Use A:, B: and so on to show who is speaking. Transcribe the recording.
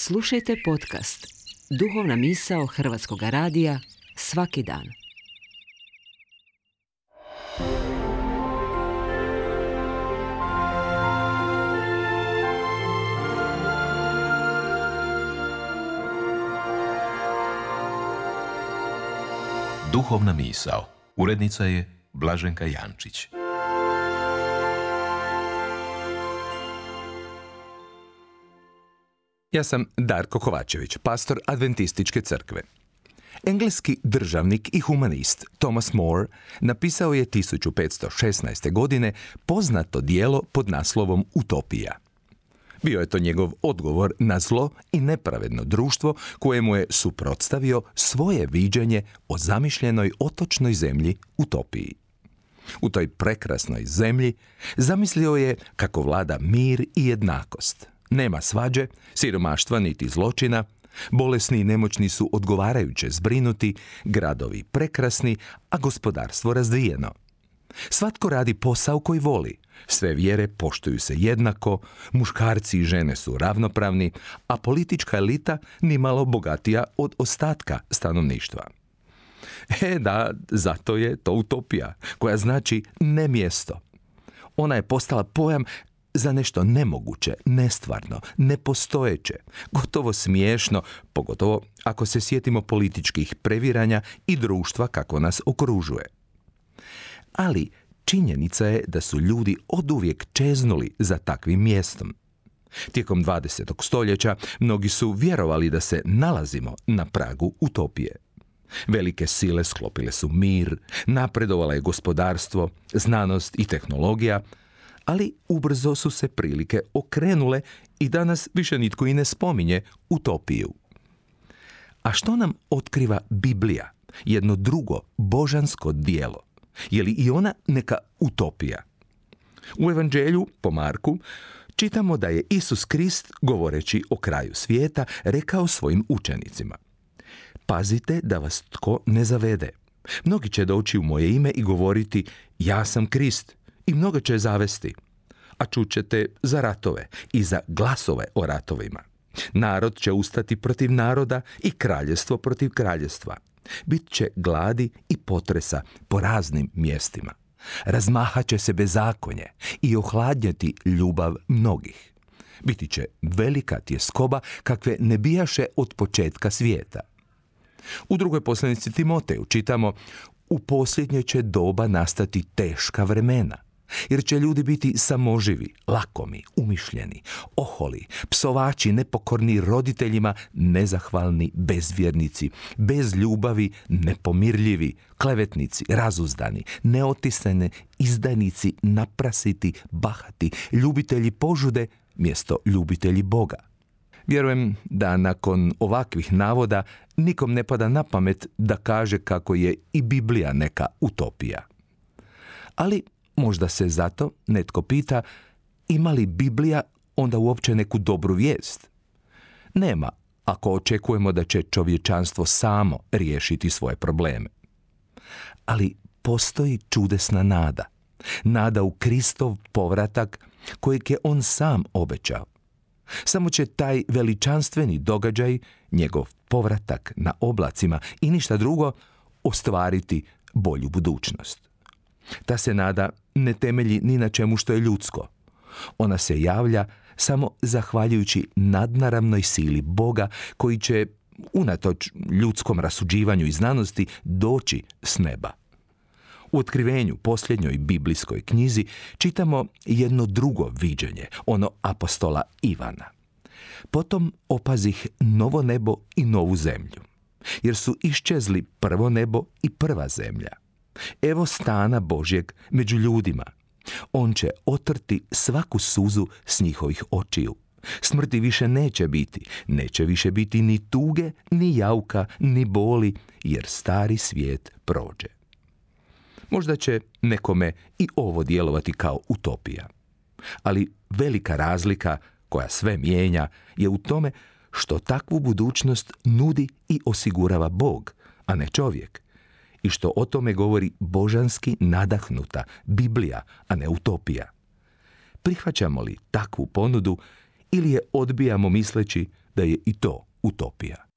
A: Slušajte podcast Duhovna misao Hrvatskog radija svaki dan.
B: Duhovna misao. Urednica je Blaženka Jančić.
C: Ja sam Darko Kovačević, pastor Adventističke crkve. Engleski državnik i humanist Thomas More napisao je 1516. godine poznato djelo pod naslovom Utopija. Bio je to njegov odgovor na zlo i nepravedno društvo kojemu je suprotstavio svoje viđenje o zamišljenoj otočnoj zemlji Utopiji. U toj prekrasnoj zemlji zamislio je kako vlada mir i jednakost. Nema svađe, siromaštva niti zločina, bolesni i nemoćni su odgovarajuće zbrinuti, gradovi prekrasni, a gospodarstvo razvijeno. Svatko radi posao koji voli, sve vjere poštuju se jednako, muškarci i žene su ravnopravni, a politička elita nimalo bogatija od ostatka stanovništva. Da, zato je to utopija, koja znači ne mjesto. Ona je postala pojam za nešto nemoguće, nestvarno, nepostojeće, gotovo smiješno, pogotovo ako se sjetimo političkih previranja i društva kako nas okružuje. Ali činjenica je da su ljudi oduvijek čeznuli za takvim mjestom. Tijekom 20. stoljeća mnogi su vjerovali da se nalazimo na pragu utopije. Velike sile sklopile su mir, napredovala je gospodarstvo, znanost i tehnologija, ali ubrzo su se prilike okrenule i danas više nitko i ne spominje utopiju. A što nam otkriva Biblija, jedno drugo božansko djelo? Je li i ona neka utopija? U Evanđelju po Marku čitamo da je Isus Krist, govoreći o kraju svijeta, rekao svojim učenicima: pazite da vas tko ne zavede. Mnogi će doći u moje ime i govoriti ja sam Krist, i mnogo će zavesti, a čućete za ratove i za glasove o ratovima. Narod će ustati protiv naroda i kraljestvo protiv kraljestva. Bit će gladi i potresa po raznim mjestima. Razmahat će se bezakonje i ohladnjeti ljubav mnogih. Biti će velika tjeskoba kakve ne bijaše od početka svijeta. U drugoj poslanici Timoteju čitamo: u posljednje će doba nastati teška vremena, jer će ljudi biti samoživi, lakomi, umišljeni, oholi, psovači, nepokorni roditeljima, nezahvalni, bezvjernici, bez ljubavi, nepomirljivi, klevetnici, razuzdani, neotisani, izdajnici, naprasiti, bahati, ljubitelji požude mjesto ljubitelji Boga. Vjerujem da nakon ovakvih navoda nikom ne pada na pamet da kaže kako je i Biblija neka utopija. Ali možda se zato netko pita, ima li Biblija onda uopće neku dobru vijest? Nema, ako očekujemo da će čovječanstvo samo riješiti svoje probleme. Ali postoji čudesna nada. Nada u Kristov povratak kojeg je on sam obećao. Samo će taj veličanstveni događaj, njegov povratak na oblacima i ništa drugo, ostvariti bolju budućnost. Ta se nada ne temelji ni na čemu što je ljudsko. Ona se javlja samo zahvaljujući nadnaravnoj sili Boga koji će, unatoč ljudskom rasuđivanju i znanosti, doći s neba. U Otkrivenju, posljednjoj biblijskoj knjizi, čitamo jedno drugo viđenje, ono apostola Ivana. Potom opazih novo nebo i novu zemlju, jer su iščezli prvo nebo i prva zemlja. Evo stana Božjeg među ljudima. On će otrti svaku suzu s njihovih očiju. Smrti više neće biti. Neće više biti ni tuge, ni jauka, ni boli, jer stari svijet prođe. Možda će nekome i ovo djelovati kao utopija. Ali velika razlika koja sve mijenja je u tome što takvu budućnost nudi i osigurava Bog, a ne čovjek. I što o tome govori božanski nadahnuta Biblija, a ne utopija. Prihvaćamo li takvu ponudu ili je odbijamo misleći da je i to utopija.